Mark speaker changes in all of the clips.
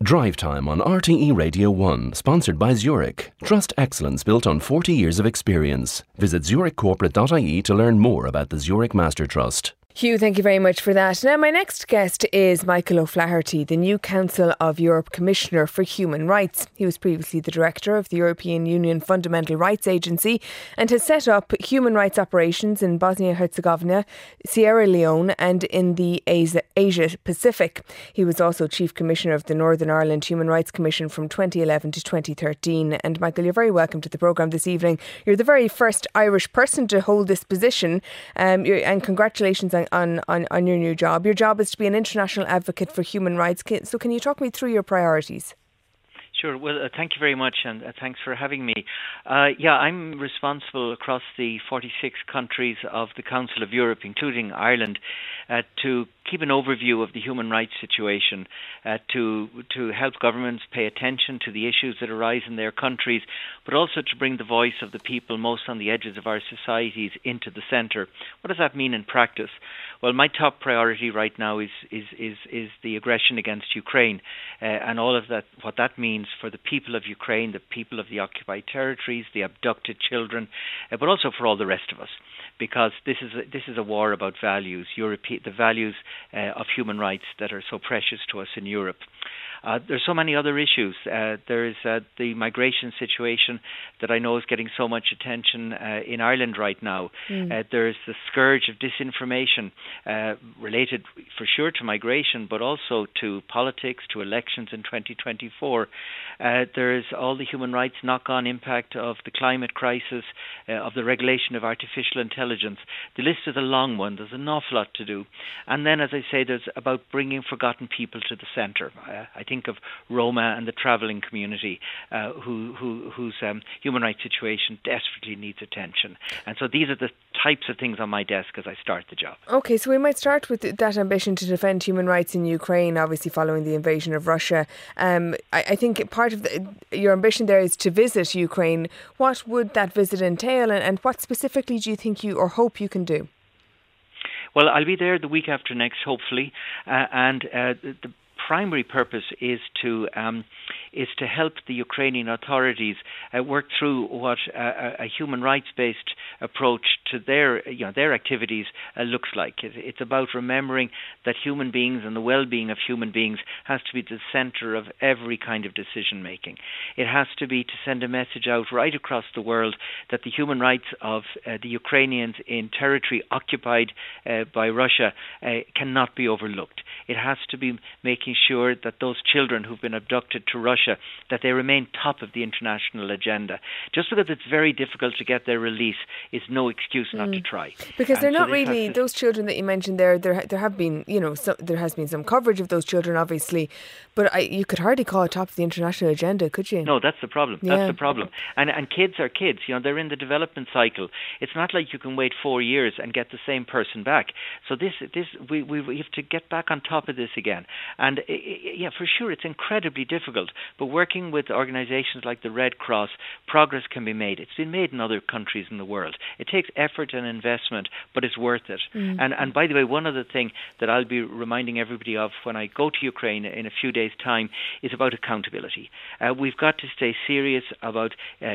Speaker 1: Drive Time on RTE Radio 1, sponsored by Zurich. Trust excellence built on 40 years of experience. Visit zurichcorporate.ie to learn more about the Zurich Master Trust.
Speaker 2: Hugh, thank you very much for that. Now, my next guest is Michael O'Flaherty, the new Council of Europe Commissioner for Human Rights. He was previously the Director of the European Union Fundamental Rights Agency and has set up human rights operations in Bosnia-Herzegovina, Sierra Leone and in the Asia Pacific. He was also Chief Commissioner of the Northern Ireland Human Rights Commission from 2011 to 2013. And Michael, you're very welcome to the programme this evening. You're the very first Irish person to hold this position, and congratulations on your new job. Your job is to be an international advocate for human rights. So can you talk me through your priorities?
Speaker 3: Sure. Well, thank you very much, and thanks for having me. I'm responsible across the 46 countries of the Council of Europe, including Ireland, to keep an overview of the human rights situation, to help governments pay attention to the issues that arise in their countries, but also to bring the voice of the people most on the edges of our societies into the centre. What does that mean in practice? Well, my top priority right now is the aggression against Ukraine, and all of that, what that means for the people of Ukraine, the people of the occupied territories, the abducted children, but also for all the rest of us. Because this is a war about values, the values of human rights that are so precious to us in Europe. There's so many other issues. There's the migration situation that I know is getting so much attention in Ireland right now. There's the scourge of disinformation related for sure to migration, but also to politics, to elections in 2024. There's all the human rights knock-on impact of the climate crisis, of the regulation of artificial intelligence. The list is a long one. There's an awful lot to do. And then, as I say, there's about bringing forgotten people to the centre. I think of Roma and the travelling community whose human rights situation desperately needs attention. And so these are the types of things on my desk as I start the job.
Speaker 2: OK, so we might start with that ambition to defend human rights in Ukraine, obviously following the invasion of Russia. I think part of your ambition there is to visit Ukraine. What would that visit entail, and what specifically do you think you or hope you can do?
Speaker 3: Well, I'll be there the week after next, hopefully, and the primary purpose is to help the Ukrainian authorities work through what a human rights-based approach to their activities looks like. It's about remembering that human beings and the well-being of human beings has to be the centre of every kind of decision making. It has to be to send a message out right across the world that the human rights of the Ukrainians in territory occupied by Russia cannot be overlooked. It has to be making sure that those children who've been abducted to Russia, that they remain top of the international agenda. Just because it's very difficult to get their release is no excuse not to try.
Speaker 2: Because they're not really those children that you mentioned there. There have been, there has been some coverage of those children, obviously, but you could hardly call it top of the international agenda, could you?
Speaker 3: No, that's the problem. Yeah. That's the problem. And kids are kids. They're in the development cycle. It's not like you can wait 4 years and get the same person back. So we have to get back on top of this again. And for sure, it's incredibly difficult. But working with organisations like the Red Cross, progress can be made. It's been made in other countries in the world. It takes effort and investment, but it's worth it. And by the way, one other thing that I'll be reminding everybody of when I go to Ukraine in a few days' time is about accountability. We've got to stay serious about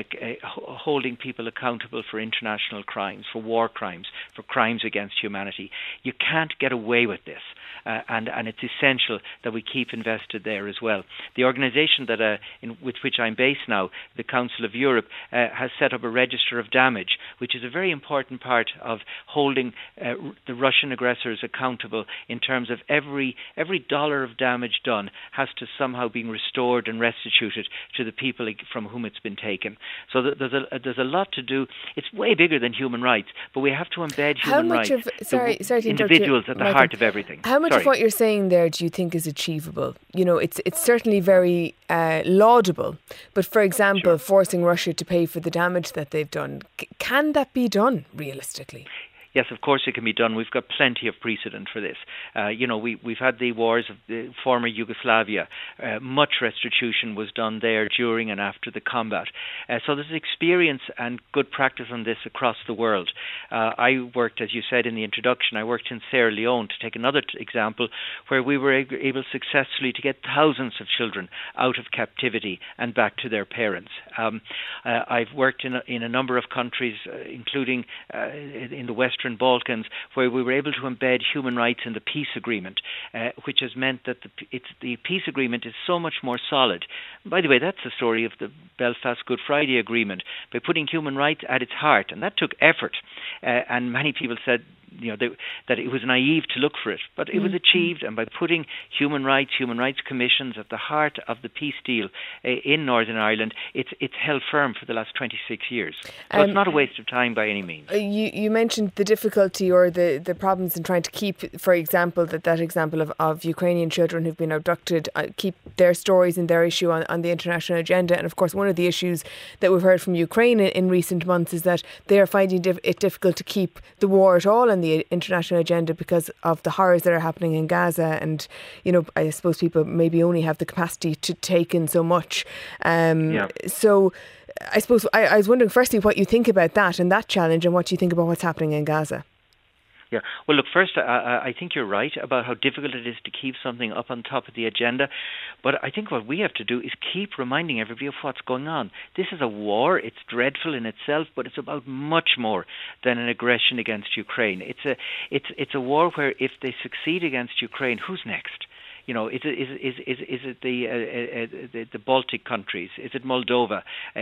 Speaker 3: holding people accountable for international crimes, for war crimes, for crimes against humanity. You can't get away with this. And it's essential that we keep invested there as well. The organisation with which I'm based now, the Council of Europe, has set up a register of damage, which is a very important part of holding the Russian aggressors accountable in terms of every dollar of damage done has to somehow be restored and restituted to the people from whom it's been taken. So there's a lot to do. It's way bigger than human rights, but we have to embed human rights, individuals at the heart of everything.
Speaker 2: How much of what you're saying there do you think is achievable? It's certainly very laudable, but for example, forcing Russia to pay for the damage that they've done, can that be done realistically?
Speaker 3: Yes, of course it can be done. We've got plenty of precedent for this. We've had the wars of the former Yugoslavia. Much restitution was done there during and after the combat. So there's experience and good practice on this across the world. I worked, as you said in the introduction, I worked in Sierra Leone, to take another example, where we were able successfully to get thousands of children out of captivity and back to their parents. I've worked in a number of countries, including in the Western Balkans, where we were able to embed human rights in the peace agreement, which has meant that the peace agreement is so much more solid. By the way, that's the story of the Belfast Good Friday Agreement, by putting human rights at its heart, and that took effort. And many people said that it was naive to look for it, but it was achieved, and by putting human rights commissions at the heart of the peace deal in Northern Ireland, it's held firm for the last 26 years. So it's not a waste of time by any means.
Speaker 2: You mentioned the difficulty or the problems in trying to keep, for example, that example of Ukrainian children who've been abducted, keep their stories and their issue on the international agenda. And of course, one of the issues that we've heard from Ukraine in recent months is that they are finding it difficult to keep the war at all on the international agenda because of the horrors that are happening in Gaza. And, I suppose people maybe only have the capacity to take in so much. So I suppose I was wondering firstly what you think about that and that challenge, and what you think about what's happening in Gaza.
Speaker 3: Yeah. Well, look, first, I think you're right about how difficult it is to keep something up on top of the agenda. But I think what we have to do is keep reminding everybody of what's going on. This is a war. It's dreadful in itself, but it's about much more than an aggression against Ukraine. It's a war where if they succeed against Ukraine, who's next? Is it the Baltic countries? Is it Moldova?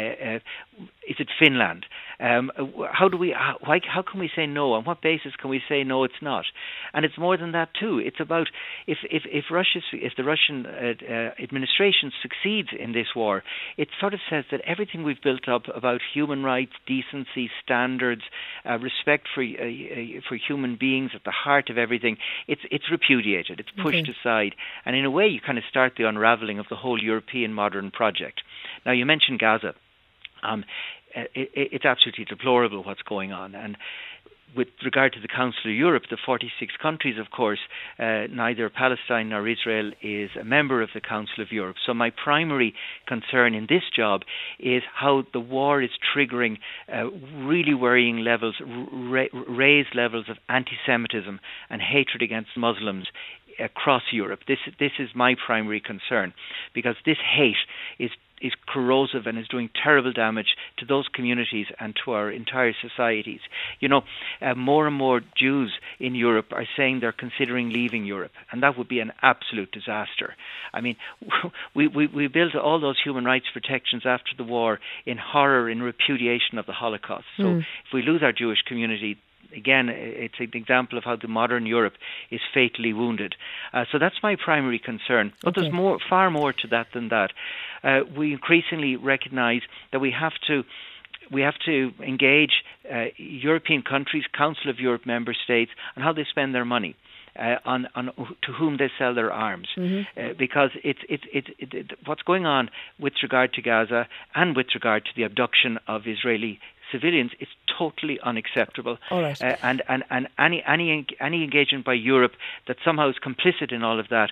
Speaker 3: Is it Finland? How can we say no? On what basis can we say no? It's not, and it's more than that too. It's about if the Russian administration succeeds in this war, it sort of says that everything we've built up about human rights, decency, standards, respect for human beings at the heart of everything, it's repudiated. It's pushed aside. And in a way, you kind of start the unravelling of the whole European modern project. Now, you mentioned Gaza. It's absolutely deplorable what's going on. And with regard to the Council of Europe, the 46 countries, of course, neither Palestine nor Israel is a member of the Council of Europe. So my primary concern in this job is how the war is triggering really worrying levels, raised levels of anti-Semitism and hatred against Muslims across Europe. This is my primary concern, because this hate is corrosive and is doing terrible damage to those communities and to our entire societies. More and more Jews in Europe are saying they're considering leaving Europe, and that would be an absolute disaster. I mean, we built all those human rights protections after the war in horror, in repudiation of the Holocaust. So if we lose our Jewish community, again, it's an example of how the modern Europe is fatally wounded. So that's my primary concern. But there's far more to that than that. We increasingly recognise that we have to engage European countries, Council of Europe member states, on how they spend their money. On to whom they sell their arms, because what's going on with regard to Gaza and with regard to the abduction of Israeli civilians is totally unacceptable.
Speaker 2: All right.
Speaker 3: And any engagement by Europe that somehow is complicit in all of that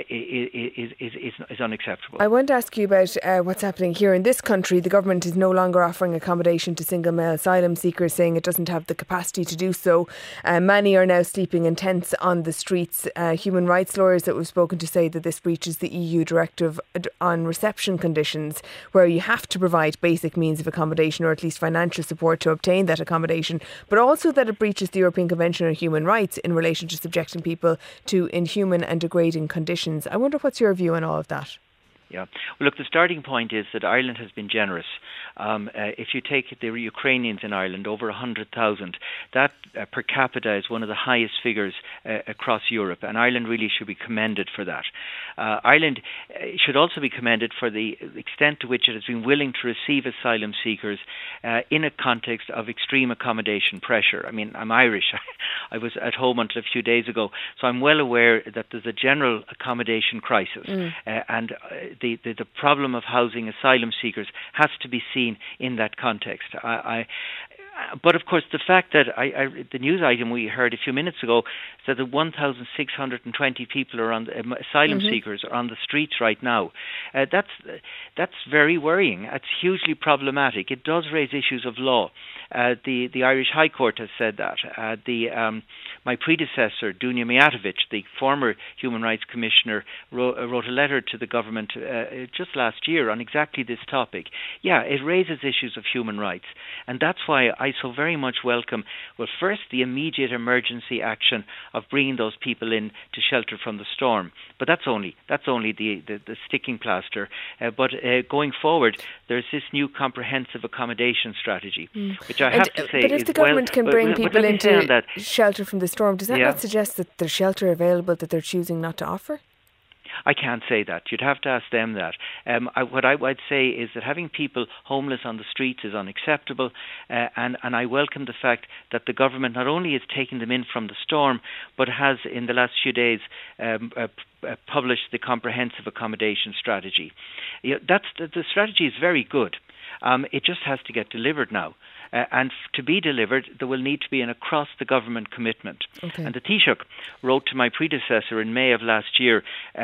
Speaker 3: is unacceptable.
Speaker 2: I want to ask you about what's happening here in this country. The government is no longer offering accommodation to single male asylum seekers, saying it doesn't have the capacity to do so. Many are now sleeping in tents on the streets. Human rights lawyers that we've spoken to say that this breaches the EU directive on reception conditions, where you have to provide basic means of accommodation, or at least financial support to obtain that accommodation, but also that it breaches the European Convention on Human Rights in relation to subjecting people to inhuman and degrading conditions. I wonder what's your view on all of that?
Speaker 3: Yeah. Well, look, the starting point is that Ireland has been generous. If you take the Ukrainians in Ireland, over 100,000, that per capita is one of the highest figures across Europe, and Ireland really should be commended for that. Ireland should also be commended for the extent to which it has been willing to receive asylum seekers in a context of extreme accommodation pressure. I mean, I'm Irish. I was at home until a few days ago, so I'm well aware that there's a general accommodation crisis, and the problem of housing asylum seekers has to be seen in that context. But of course, the fact that the news item we heard a few minutes ago said that 1,620 people are on asylum seekers are on the streets right now. That's very worrying. It's hugely problematic. It does raise issues of law. The Irish High Court has said that. My predecessor, Dunia Mijatovic, the former Human Rights Commissioner, wrote a letter to the government just last year on exactly this topic. Yeah, it raises issues of human rights, and that's why I so very much welcome, well, first, the immediate emergency action of bringing those people in to shelter from the storm. But that's only the sticking plaster. But going forward, there's this new comprehensive accommodation strategy, which I have to say
Speaker 2: but if the government can bring people into shelter from the storm, does that not suggest that there's shelter available that they're choosing not to offer?
Speaker 3: I can't say that. You'd have to ask them that. What I'd say is that having people homeless on the streets is unacceptable, and I welcome the fact that the government not only is taking them in from the storm, but has in the last few days published the comprehensive accommodation strategy. The strategy is very good. It just has to get delivered now. And to be delivered, there will need to be an across-the-government commitment. Okay. And the Taoiseach wrote to my predecessor in May of last year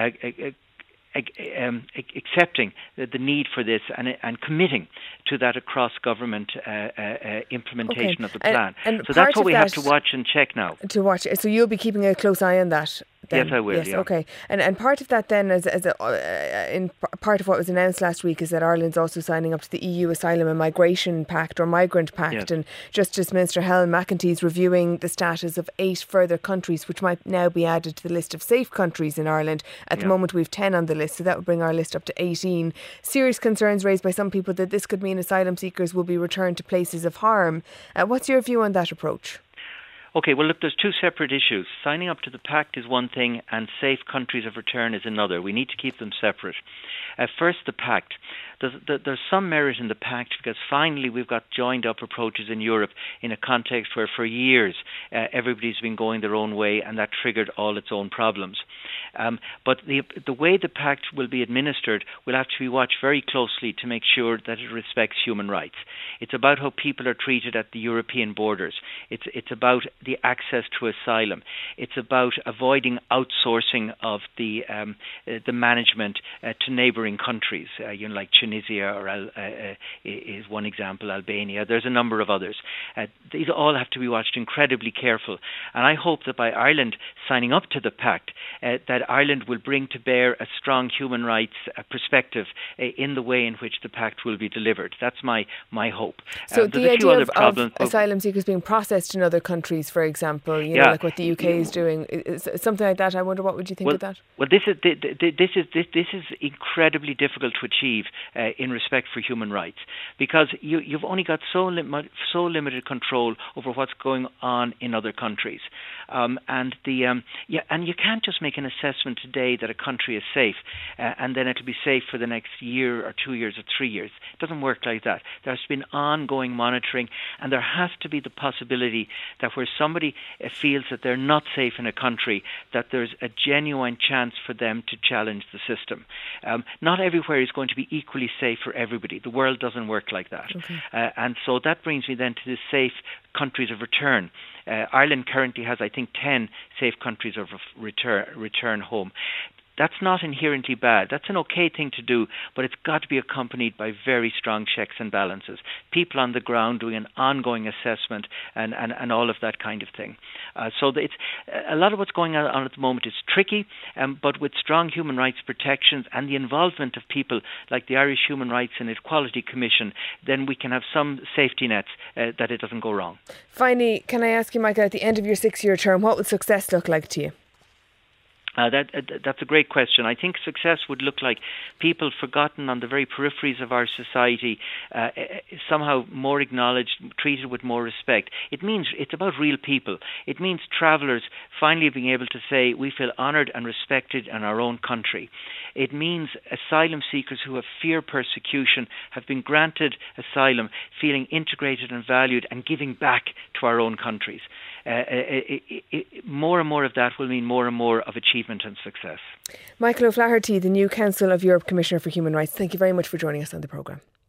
Speaker 3: accepting the need for this and committing to that across-government implementation of the plan. And so that's what we have to watch and check now.
Speaker 2: To watch. So you'll be keeping a close eye on that? Then.
Speaker 3: Yes, I will.
Speaker 2: Yes,
Speaker 3: yeah.
Speaker 2: Okay. And part of that then, in part of what was announced last week, is that Ireland's also signing up to the EU Asylum and Migration Pact or Migrant Pact. Yes. And Justice Minister Helen McEntee reviewing the status of 8 further countries, which might now be added to the list of safe countries in Ireland. At the moment, we've 10 on the list, so that would bring our list up to 18. Serious concerns raised by some people that this could mean asylum seekers will be returned to places of harm. What's your view on that approach?
Speaker 3: Okay, well, look, there's 2 separate issues. Signing up to the pact is one thing and safe countries of return is another. We need to keep them separate. First, the pact. There's some merit in the pact because finally we've got joined up approaches in Europe in a context where for years everybody's been going their own way and that triggered all its own problems. But the way the pact will be administered will have to be watched very closely to make sure that it respects human rights. It's about how people are treated at the European borders. It's about the access to asylum. It's about avoiding outsourcing of the management to neighbouring countries, like Tunisia or is one example, Albania. There's a number of others. These all have to be watched incredibly careful. And I hope that by Ireland signing up to the pact, that Ireland will bring to bear a strong human rights perspective in the way in which the pact will be delivered. That's my hope.
Speaker 2: So the idea of asylum seekers being processed in other countries, for example, like what the UK is doing, something like that. I wonder, what would you think of that?
Speaker 3: Well, this is incredibly difficult to achieve in respect for human rights, because you've only got so limited control over what's going on in other countries, and you can't just make an assessment today that a country is safe and then it'll be safe for the next year or 2 years or 3 years. It doesn't work like that. There's been ongoing monitoring, and there has to be the possibility that where somebody feels that they're not safe in a country, that there's a genuine chance for them to challenge the system. Not everywhere is going to be equally safe for everybody. The world doesn't work like that. Okay. And so that brings me then to the safe countries of return. Ireland currently has, I think, 10 safe countries of return home. That's not inherently bad. That's an okay thing to do, but it's got to be accompanied by very strong checks and balances. People on the ground doing an ongoing assessment and all of that kind of thing. So it's a lot of what's going on at the moment is tricky, but with strong human rights protections and the involvement of people like the Irish Human Rights and Equality Commission, then we can have some safety nets that it doesn't go wrong.
Speaker 2: Finally, can I ask you, Michael, at the end of your 6-year term, what would success look like to you?
Speaker 3: That's a great question. I think success would look like people forgotten on the very peripheries of our society, somehow more acknowledged, treated with more respect. It means it's about real people. It means travellers finally being able to say we feel honoured and respected in our own country. It means asylum seekers who have feared persecution have been granted asylum, feeling integrated and valued and giving back to our own countries. More and more of that will mean more and more of achievement and success.
Speaker 2: Michael O'Flaherty, the new Council of Europe Commissioner for Human Rights, thank you very much for joining us on the programme.